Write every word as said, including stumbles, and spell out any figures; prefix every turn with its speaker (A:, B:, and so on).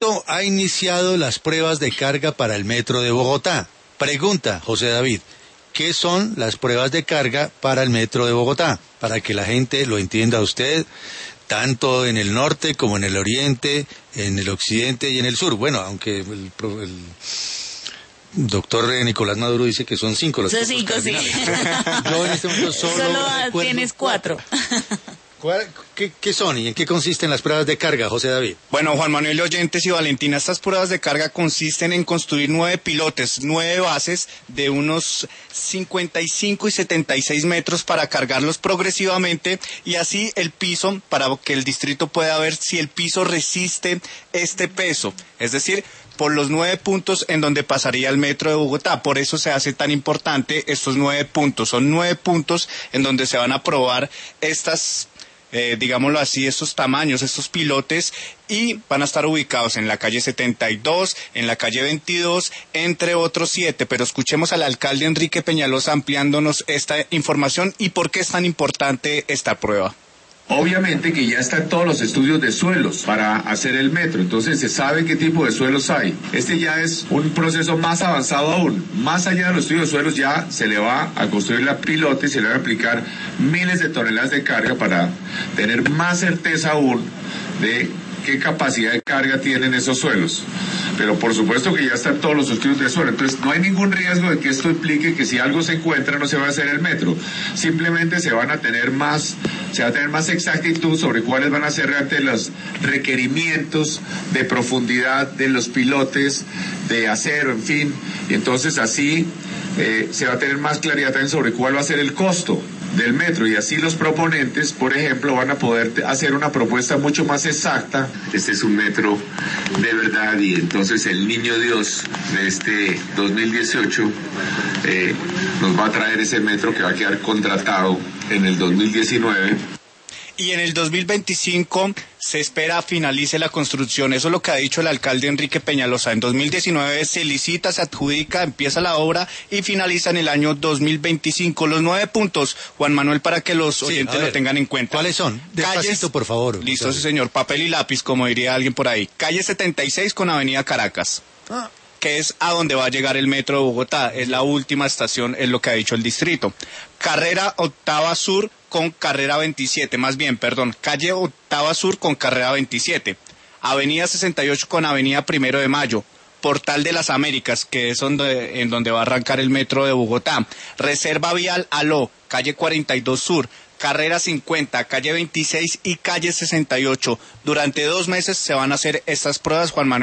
A: Ha iniciado las pruebas de carga para el metro de Bogotá. Pregunta, José David, ¿qué son las pruebas de carga para el metro de Bogotá? Para que la gente lo entienda usted, tanto en el norte como en el oriente, en el occidente y en el sur. Bueno, aunque el, el doctor Nicolás Maduro dice que son cinco los
B: son
A: puntos
B: cinco,
A: cardinales.
B: sí.
A: Yo en este momento solo,
B: solo tienes cuatro.
A: ¿Qué, ¿Qué son y en qué consisten las pruebas de carga, José David?
C: Bueno, Juan Manuel Oyentes y Valentina, estas pruebas de carga consisten en construir nueve pilotes, nueve bases de unos cincuenta y cinco y setenta y seis metros para cargarlos progresivamente y así el piso, para que el distrito pueda ver si el piso resiste este peso, es decir, por los nueve puntos en donde pasaría el metro de Bogotá. Por eso se hace tan importante estos nueve puntos. Son nueve puntos en donde se van a probar estas Eh, digámoslo así, estos tamaños, estos pilotes, y van a estar ubicados en la calle setenta y dos, en la calle veintidós, entre otros siete. Pero escuchemos al alcalde Enrique Peñalosa ampliándonos esta información y por qué es tan importante esta prueba.
D: Obviamente que ya están todos los estudios de suelos para hacer el metro, entonces se sabe qué tipo de suelos hay. Este ya es un proceso más avanzado aún. Más allá de los estudios de suelos ya se le va a construir la pilota y se le van a aplicar miles de toneladas de carga para tener más certeza aún de qué capacidad de carga tienen esos suelos. Pero por supuesto que ya están todos los estudios de suelo, entonces no hay ningún riesgo de que esto implique que si algo se encuentra no se va a hacer el metro. Simplemente se van a tener más, se va a tener más exactitud sobre cuáles van a ser realmente los requerimientos de profundidad de los pilotes, de acero, en fin, y entonces así eh, se va a tener más claridad también sobre cuál va a ser el costo del metro, y así los proponentes, por ejemplo, van a poder hacer una propuesta mucho más exacta. Este es un metro de verdad, y entonces el niño Dios de este dos mil dieciocho eh, nos va a traer ese metro que va a quedar contratado en el dos mil diecinueve.
C: Y en el dos mil veinticinco se espera finalice la construcción. Eso es lo que ha dicho el alcalde Enrique Peñalosa. En dos mil diecinueve se licita, se adjudica, empieza la obra y finaliza en el año dos mil veinticinco. Los nueve puntos, Juan Manuel, para que los sí, oyentes lo tengan en cuenta.
A: ¿Cuáles son? Despacito, calles, por favor.
C: Listo, sí, señor. Papel y lápiz, como diría alguien por ahí. Calle setenta y seis con Avenida Caracas. Ah. Que es a donde va a llegar el metro de Bogotá. Es la última estación, es lo que ha dicho el distrito. Carrera Octava Sur con Carrera veintisiete, más bien, perdón, calle Octava Sur con Carrera veintisiete. Avenida sesenta y ocho con Avenida Primero de Mayo. Portal de las Américas, que es donde, en donde va a arrancar el metro de Bogotá. Reserva Vial Aló, calle cuarenta y dos Sur. Carrera cincuenta, calle veintiséis y calle sesenta y ocho. Durante dos meses se van a hacer estas pruebas, Juan Manuel.